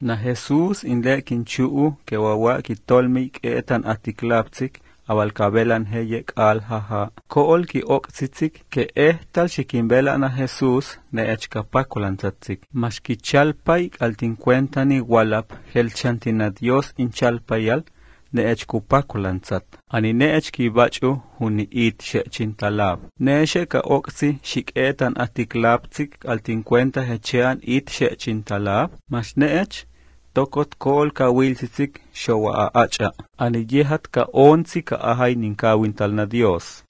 Na Jesús inlekin chuu que wawa kitolmi etan atiklaptik awalkabelan heyek alhaha. Kool ki oksitzik que tal shikimbela na Jesús ne echkapakulantazik. Mashkichalpay altincuentani walap helchantina Dios inchalpayal ne echkupakulantzat. Ani ne echkibachu huni it shechintalab. Ne sheka oksi shiketan atiklaptik altincuenta hechean it shechintalab. Mas ne ech tokot kol ka wilsitzik showa acha. Ani yehat ka onzi ka ahay ninkawintal na Dios.